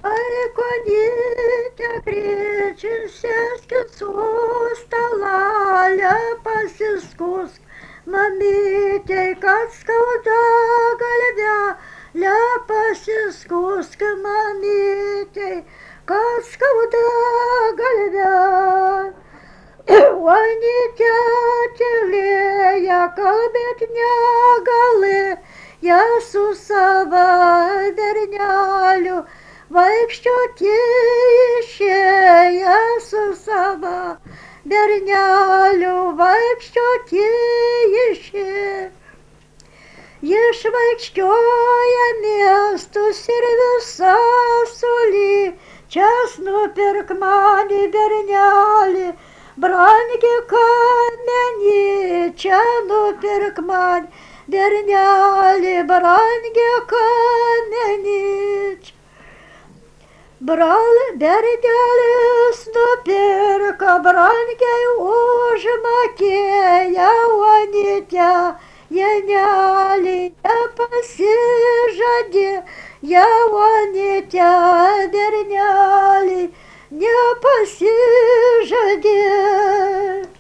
Ой, коніця кричишся скіцуста лаля пасіскус. Мамітей кацка удагальвя ля пасіскуска мамітей кацка удагальвя. Вони тятілея калбетня гали, я сусава дернялю, якщо ті ще я сусава дернялю, якщо ті ще. Якщо я місто сервіса солі, чесно перкмані дернялі, бранки кам'яні, чану перкмань, дернялі, бранки кам'яні. Брали, дерняли, снопірка, бранки ужмаки, я ванітя, яняли, я посижаді, я ванітя, дерняли, не посижаді.